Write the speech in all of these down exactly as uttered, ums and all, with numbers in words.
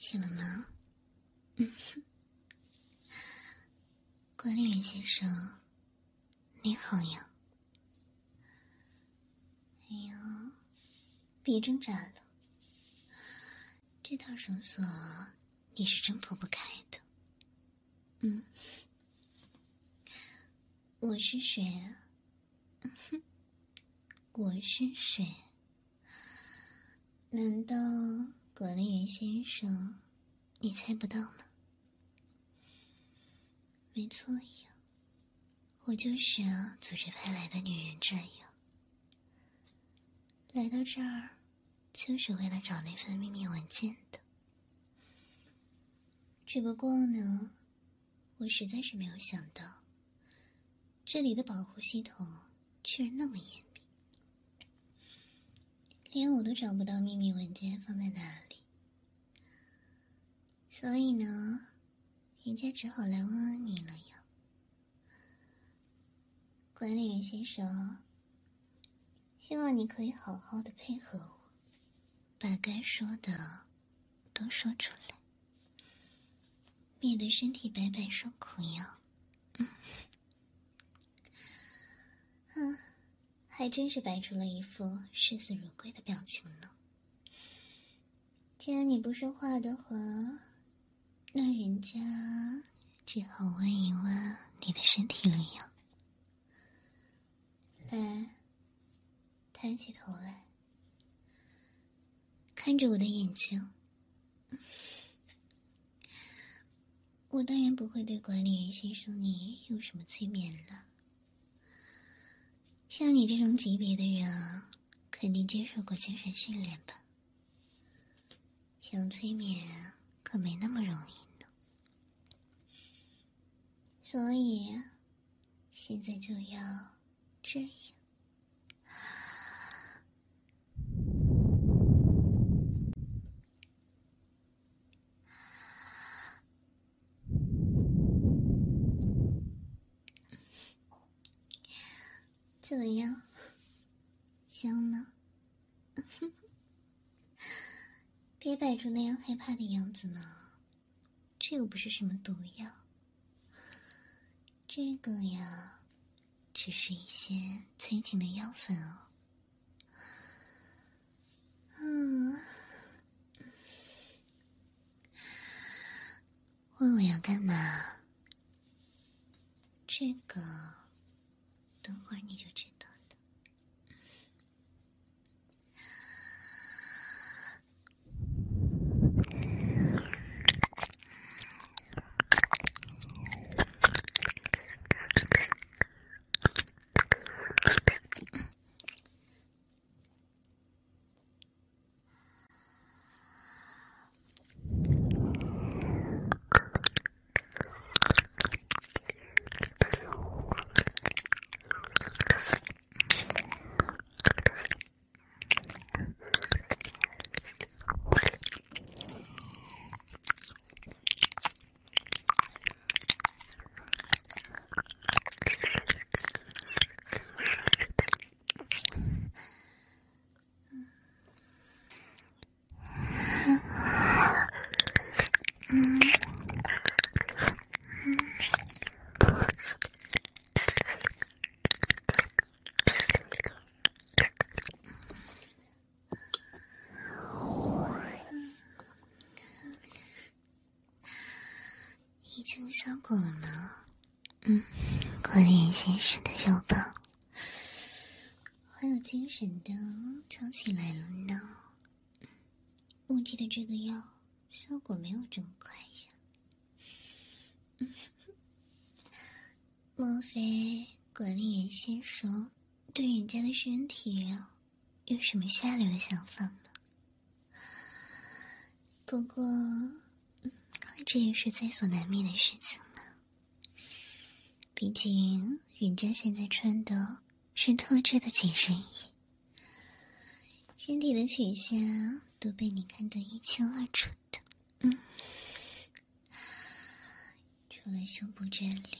醒了吗？嗯哼，管理员先生，你好呀。哎呀，别挣扎了，这套绳索你是挣脱不开的。嗯，我是谁啊？嗯哼，我是谁？难道管理员先生你猜不到吗？没错呀，我就是啊组织派来的女人这样，来到这儿就是为了找那份秘密文件的。只不过呢，我实在是没有想到这里的保护系统居然那么严密，连我都找不到秘密文件放在哪里。所以呢，人家只好来问问你了呀。管理员先生，希望你可以好好的配合我，把该说的都说出来，免得身体白白受苦呀。嗯，啊，还真是摆出了一副视死如归的表情呢。既然你不说话的话，那人家只好问一问你的身体了呀。来，抬起头来，看着我的眼睛。我当然不会对管理员先生你有什么催眠了。像你这种级别的人啊，肯定接受过精神训练吧？想催眠可没那么容易呢。所以，现在就要这样。怎么样？香吗？别摆出那样害怕的样子嘛，这又不是什么毒药。这个呀，只是一些催情的药粉哦。嗯，问我要干嘛？这个，等会儿你就知道了。已经有效果了吗？嗯，管理员先生的肉棒很有精神的翘起来了呢。我记得这个药效果没有这么快呀。嗯，莫非管理员先生对人家的身体有什么下流的想法呢？不过这也是在所难免的事情嘛。毕竟人家现在穿的是特制的紧身衣，身体的曲线都被你看得一清二楚的。嗯，除了胸部这里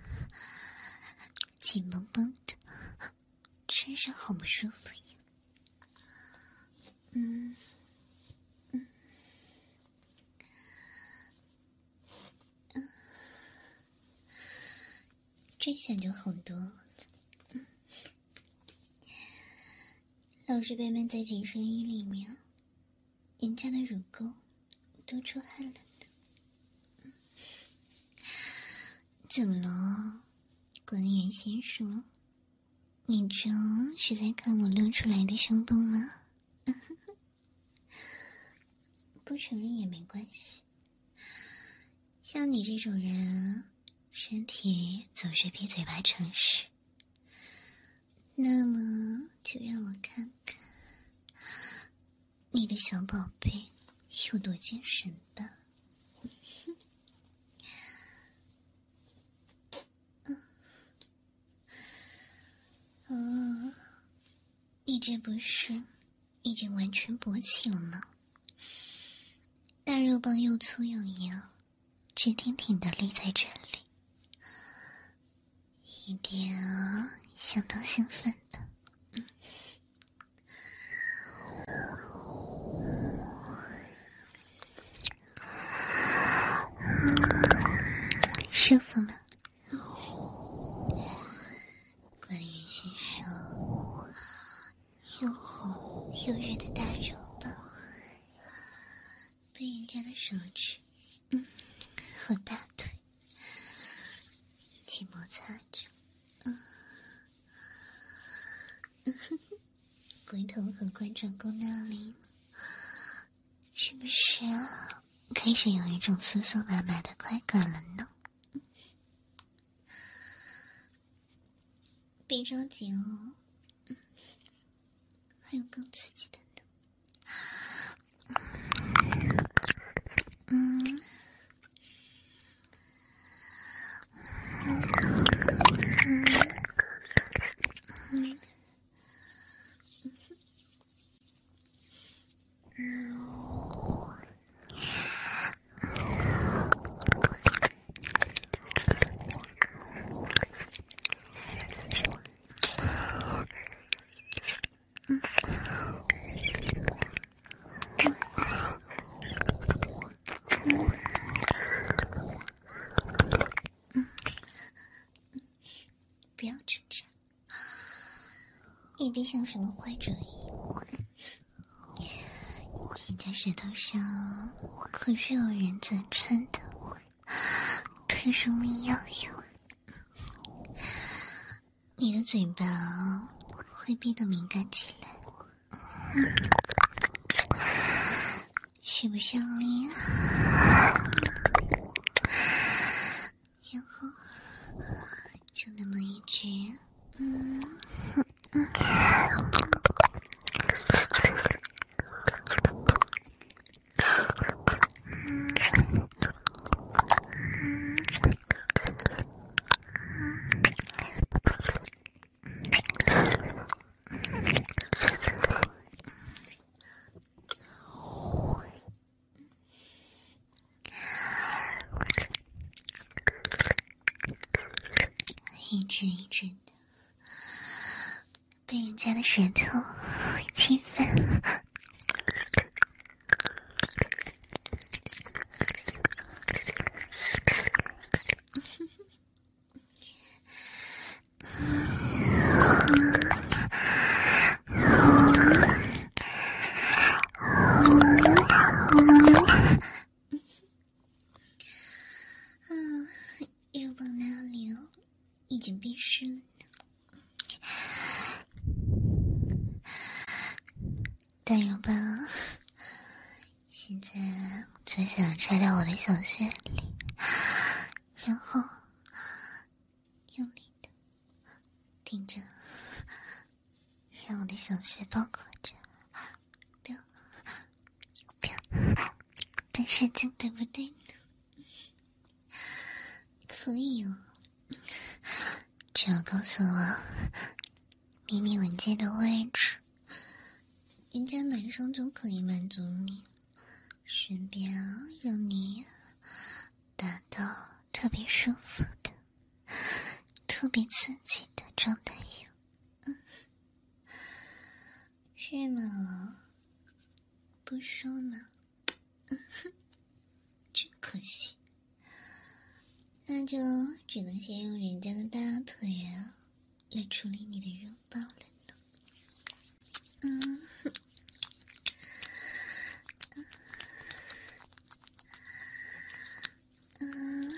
紧绷绷的，穿上好不舒服呀。嗯嗯， 想就好多了。嗯，老是被闷在紧身衣里面，人家的乳沟都出汗了的。嗯，怎么了？管理员先说，你这是在看我露出来的胸部吗？不承认也没关系，像你这种人，身体总是比嘴巴诚实。那么就让我看看你的小宝贝有多精神吧。哦，你这不是已经完全勃起了吗？大肉棒又粗又硬，直挺挺的立在这里，一点相当兴奋的。嗯，舒服吗？管理员先生，又红又热的大肉棒被人家的手指嗯和大腿一起摩擦着，嗯嗯哼哼，龟头和冠状沟那里是不是啊开始有一种酥酥麻麻的快感了呢？别着急哦，嗯，还有更刺激的呢。嗯，嗯嗯不要挣扎，也别想什么坏主意。人家舌头上可是有人怎穿的特殊密药哟，你的嘴巴会变得敏感起来，嗯，是不是用力啊？然后就那么一直嗯嗯一直一直的被人家的舌头侵犯。嗯，肉棒那里已经变湿了呢。大肉棒现在就想插到我的小穴里，然后用力的顶着，让我的小穴包裹着，不要不要太使劲，对不对呢？可以哦，只要告诉我秘密文件的位置，人家马上就可以满足你，顺便啊让你达到特别舒服的、特别刺激的状态哟。嗯，是吗？不说嘛，嗯哼，真可惜。 那就只能先用人家的大腿啊来处理你的肉包了呢。嗯，嗯，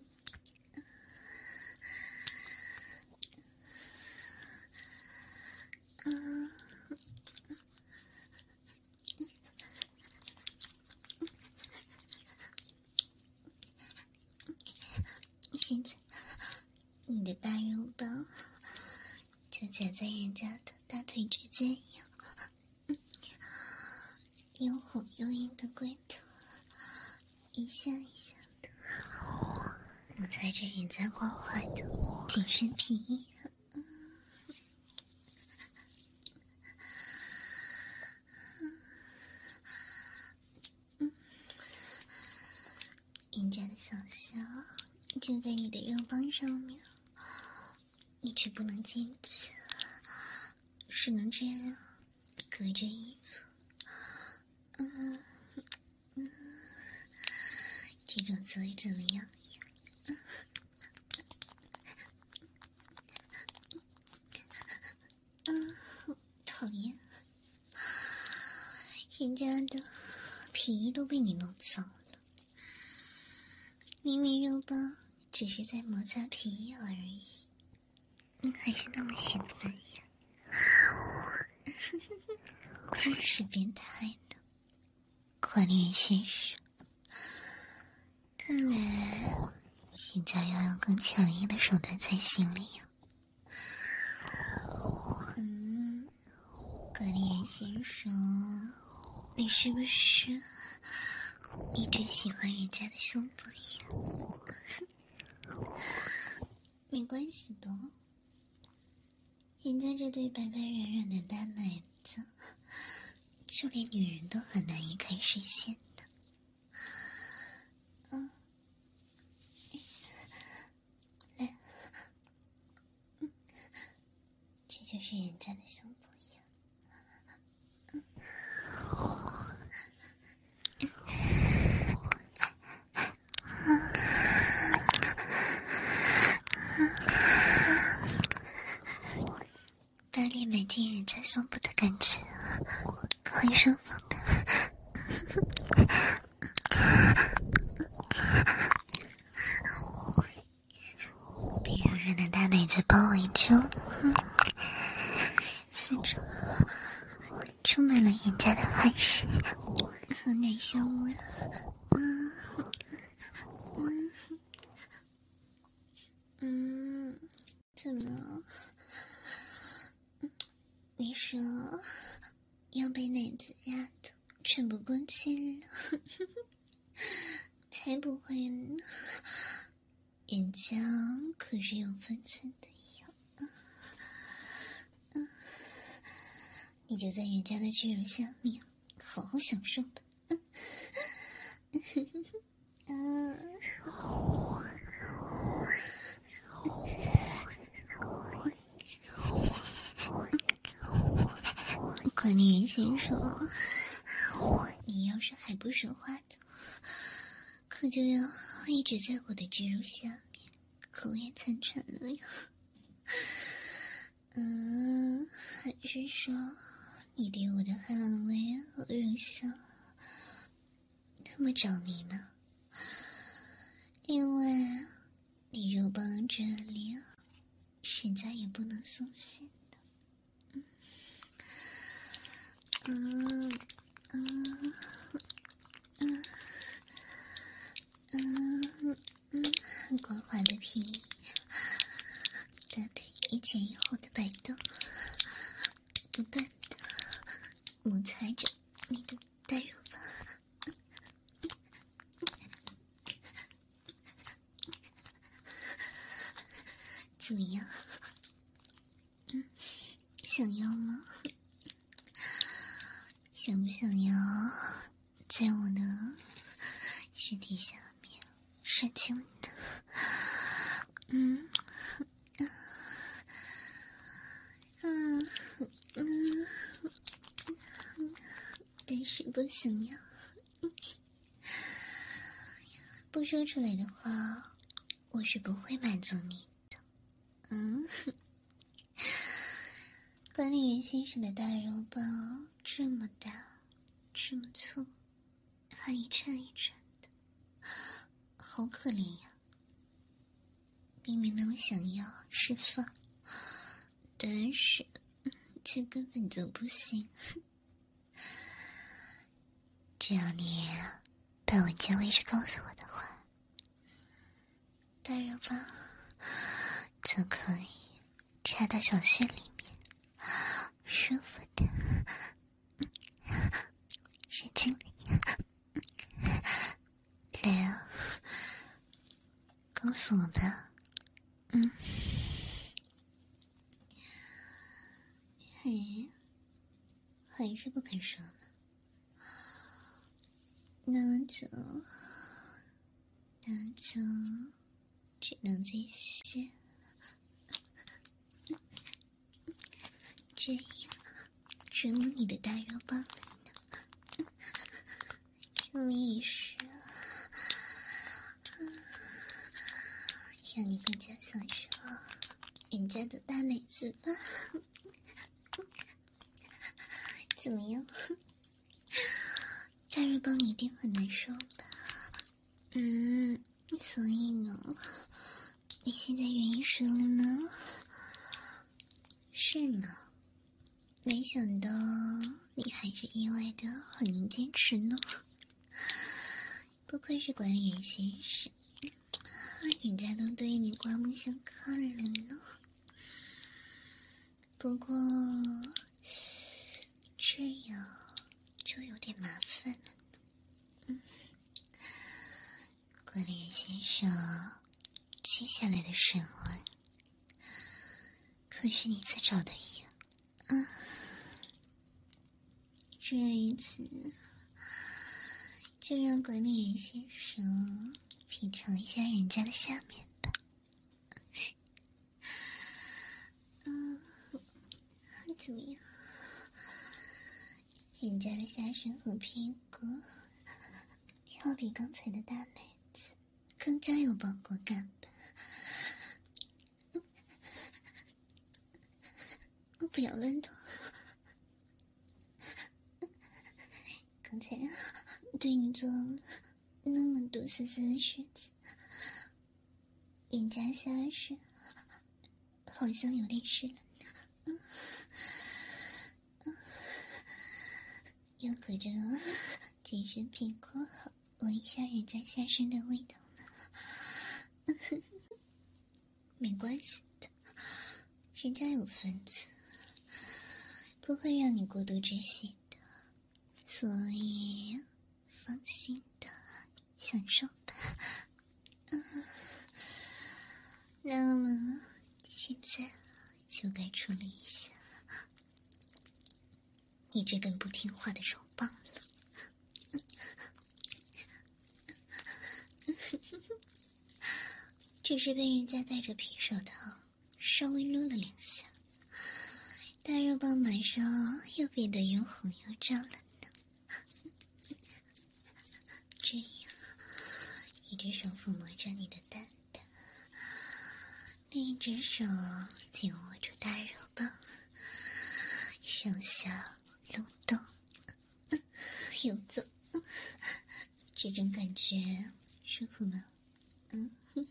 嗯，现在你的大肉包就夹在人家的大腿之间呀，又红又硬的龟头，一下一下的摩擦着人家光滑的紧身皮衣。人家的小小就在你的肉棒上面，你却不能进去，只能这样隔着衣服。嗯嗯，这种滋味怎么样呀？嗯，讨厌，人家的皮衣都被你弄脏了。明明肉棒只是在摩擦皮衣而已，你还是那么兴奋呀？真是变态的，管理员先生。看来人家要用更强硬的手段才行了呀。嗯，管理员先生，你是不是一直喜欢人家的胸部呀？没关系的，人家这对白白软软的大奶子，就连女人都很难移开视线的。嗯，来，嗯，这就是人家的胸部呀。嗯，把脸埋进人家胸部的感觉很舒服的。被柔软的大奶子包围住，嗯，四周充满了人家的汗水和奶香味。嗯嗯嗯，怎么？你说要被奶子压得喘不过气了？才不会呢，人家可是有分寸的呀。嗯，你就在人家的巨乳下面好好享受吧。嗯，管理员先生，你要是还不说话的，可就要一直在我的巨乳下面口也惨惨了呀。嗯，还是说你对我的汗味和乳香那么着迷呢？另外，你肉棒这里人家也不能松懈的。嗯嗯嗯嗯嗯，很光滑的皮，大腿一前一后的摆动，不断的摩擦着你的大肉棒。怎么样？嗯，想要吗？想不想要在我的尸体下面射精的？嗯嗯嗯，但是不想要，不说出来的话， 我是不会满足你的。嗯，管理员先生的大肉包这么大，这么粗，还一颤一颤的，好可怜呀！明明那么想要释放，但是却根本就不行。只要你把文件位置告诉我的话，大肉包就可以插到小穴里面，舒服的神经里。来啊，告诉我吧。嗯，嘿，还是不肯说吗？那就那就只能继续这样折磨你的大肉包了呢。这么也是让你更加享受人家的大奶子吧。怎么样？大肉包一定很难受吧？嗯，所以呢，你现在愿意说了吗？是吗？没想到你还是意外的很能坚持呢。不愧是管理员先生，人家都对你刮目相看了呢。不过这样就有点麻烦了呢。嗯，管理员先生，接下来的审问可是你在找的呀。啊，这一次就让管理员先生品尝一下人家的下面吧。嗯，怎么样？人家的下身和屁股要比刚才的大奶子更加有包裹感吧？不要乱动。刚才对你做了那么多丝丝的事情，人家下身好像有点湿了呢。嗯嗯，要隔着紧身皮裤闻一下人家下身的味道呢。没关系的，人家有分寸，不会让你过度窒息的，所以放心的享受吧。嗯，那么现在就该处理一下你这根不听话的肉棒了。只是被人家戴着皮手套稍微撸了两下，大肉棒马上又变得又红又胀了呢。这样，一只手抚摸着你的蛋蛋，另一只手紧握住大肉棒，上下蠕动，游走，这种感觉舒服吗？嗯，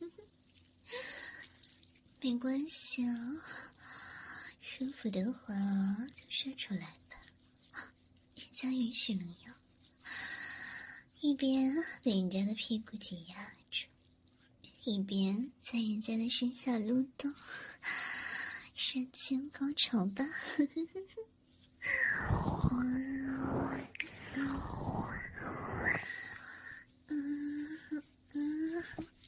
没关系啊，舒服的话就说出来吧，人家允许了哟。一边被人家的屁股挤压着，一边在人家的身下撸动，神情高潮吧。嗯嗯，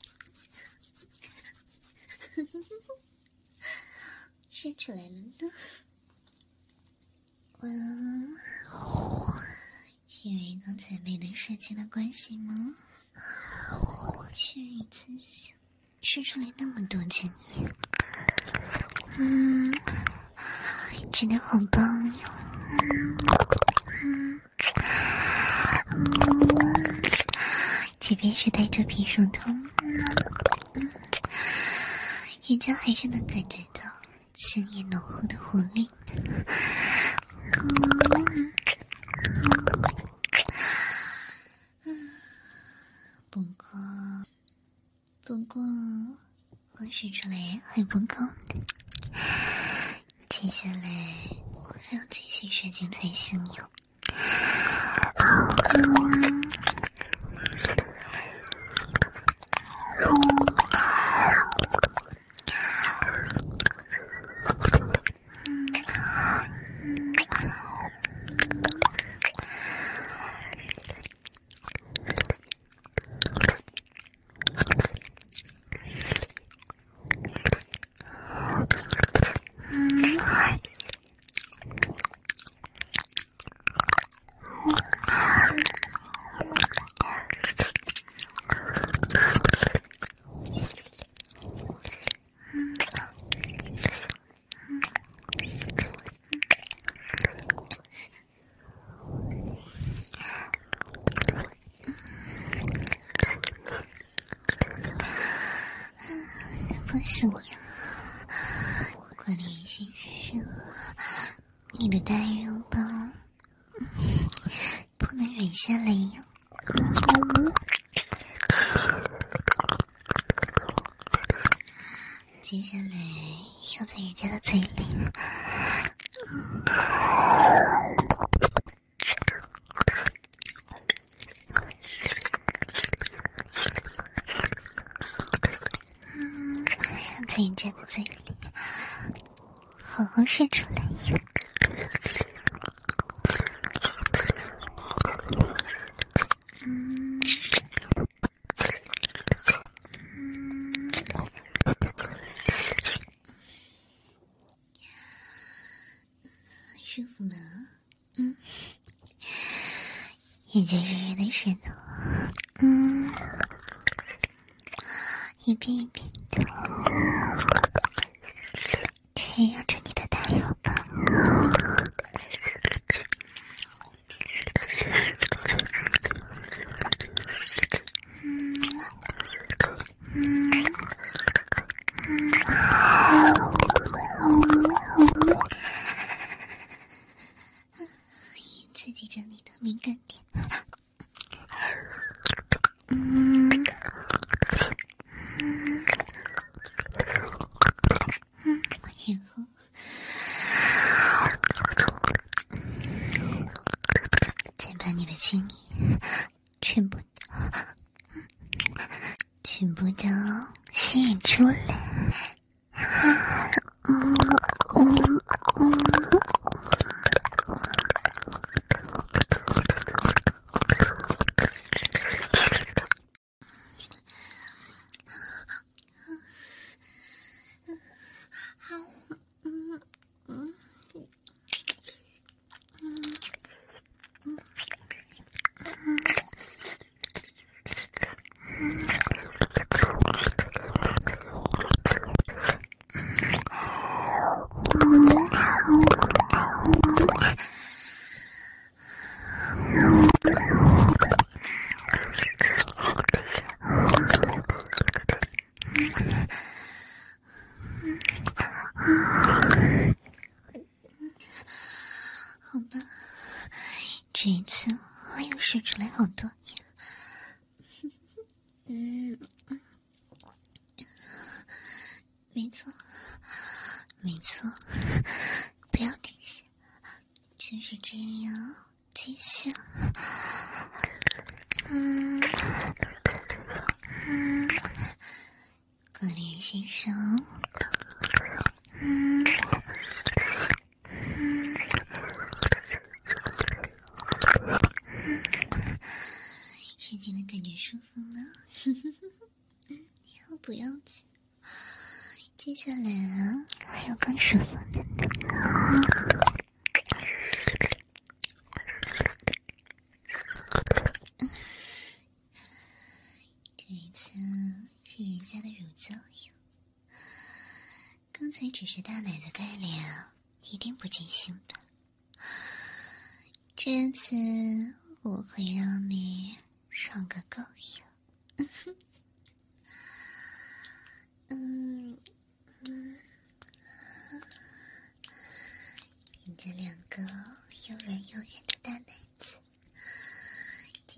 射出来了呢。哇，是因为刚才没能射精的关系吗？却一次性射出来那么多精液，嗯，真的好棒哟。嗯嗯，即便是戴着皮手套，嗯， 人家还是能感觉到青叶浓厚的活力。不过，不过，光使出来还不够的，接下来还要继续射精才行哟。不行呀，管理员先生，你的大肉包不能软下来呀。接下来要在人家的嘴里在人家的嘴里好好射出来呀。嗯舒服吗？嗯，人家热热的舌头，嗯，一遍一遍的缠绕着你的大肉包。刺激着你的敏感点。嗯嗯嗯，然后再把你的精液全部全部都吸引出来。嗯嗯嗯好吧，这一次我又射出来好多呀。嗯，没错，没错，不要停下，就是这样，继续。嗯嗯，管理员先生，嗯嗯。射精的感觉舒服吗？要不要紧？接下来啊，还有更舒服的呢。这一次是人家的乳胶哟，刚才只是大奶的概念，一定不尽兴的。这次我会让你爽个够呀！嗯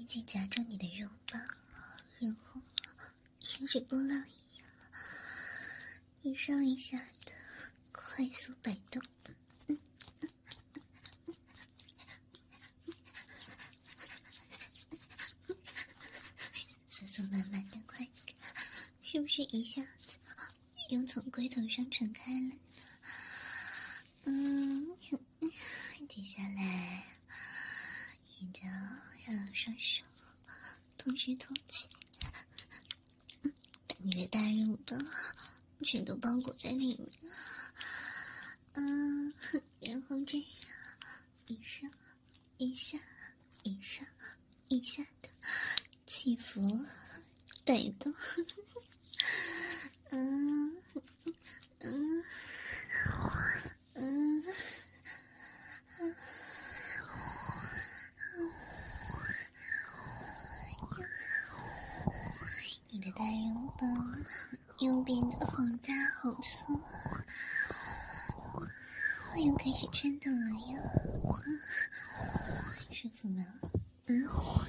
紧紧夹住你的肉棒，然后像是波浪一样，一上一下的快速摆动。酥酥满满的快感，是不是一下子又从龟头上传开了呢？嗯，接下来你就要用双手同时托起，把你的大肉棒全都包裹在里面。嗯，然后这样一上一下一上一下的起伏摆动。嗯嗯嗯你的大肉棒又变得好大好粗，我又开始颤抖了呀。舒服吗？嗯，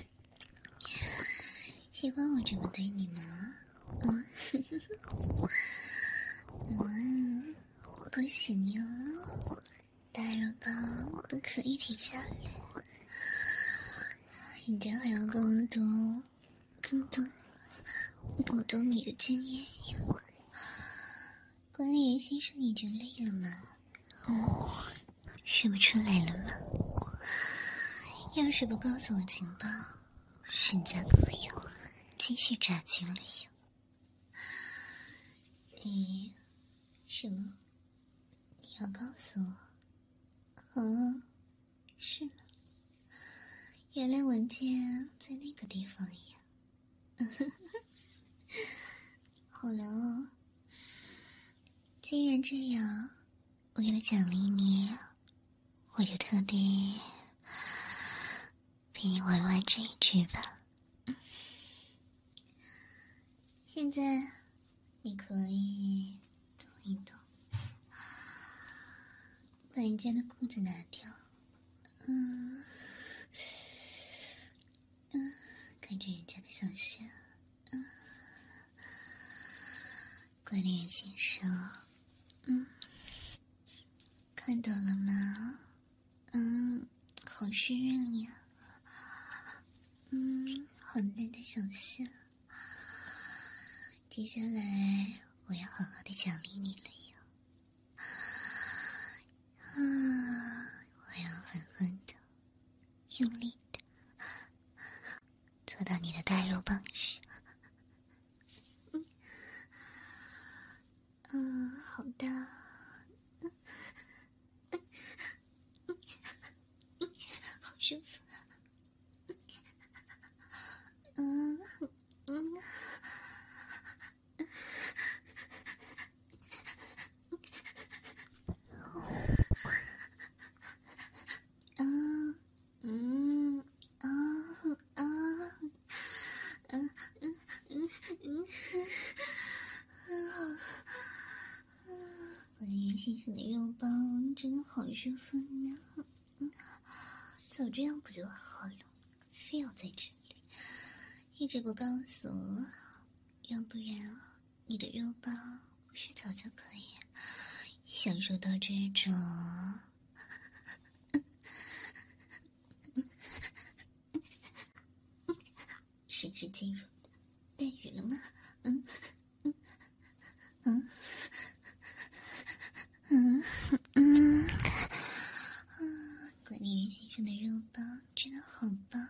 喜欢我这么对你吗？嗯，嗯，不行哟，大肉棒不可以停下来，人家还要更多更多更多你的经验哟。管理员先生已经累了吗？嗯，说不出来了吗？要是不告诉我情报，人家可有继续炸军了哟。咦，什么？你要告诉我？哦，是吗？原来文件在那个地方呀。好了哦，既然这样，为了奖励你，我就特地陪你玩玩这一局吧。现在你可以动一动，把人家的裤子拿掉。嗯嗯，看着人家的小穴。嗯，管理员先生，嗯，看到了吗？嗯，好湿润呀。嗯，好嫩的小穴。接下来我要好好的奖励你了哟。啊，我要狠狠的用力的坐到你的大肉棒上。嗯，嗯，好大，嗯嗯嗯嗯，好舒服。嗯嗯。嗯嗯啊啊嗯嗯嗯嗯啊！管理员先生的肉棒真的好舒服呢。嗯，早这样不就好了，非要在这里一直不告诉我，要不然你的肉棒不是早就可以享受到这种深深进入的待遇了吗？嗯嗯嗯嗯嗯，管理员先生的肉棒真的好棒。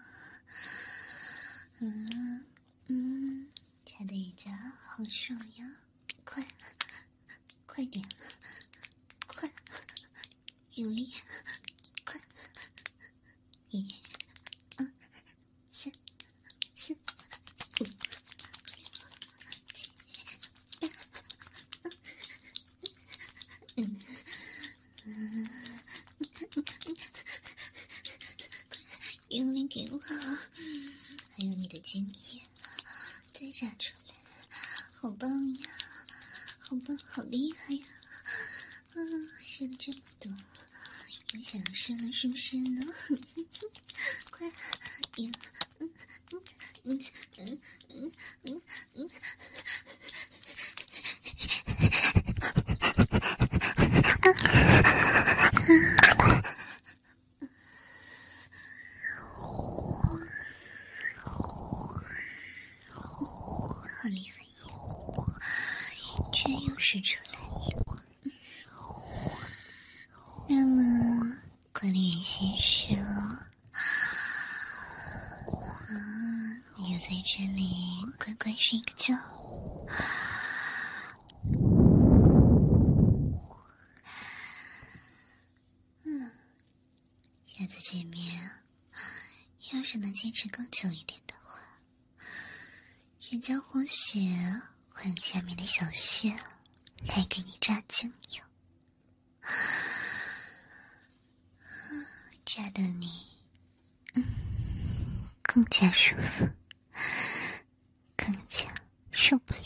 嗯嗯，插的人家好爽呀！快快点，快用力，快！一、二、三、四、五、七、八。嗯嗯，用力给我，还有你的经验，再炸出来，好棒呀！好棒，好厉害呀！啊，射了这么多，又想射了是不是呢？快呀！嗯好厉害呀，居然又使出来。那么管理员先生，啊，你就在这里乖乖睡个觉。嗯，下次见面，要是能坚持更久一点的话，人家或许会用下面的小穴来给你榨精油，榨得你嗯更加舒服，更加受不了。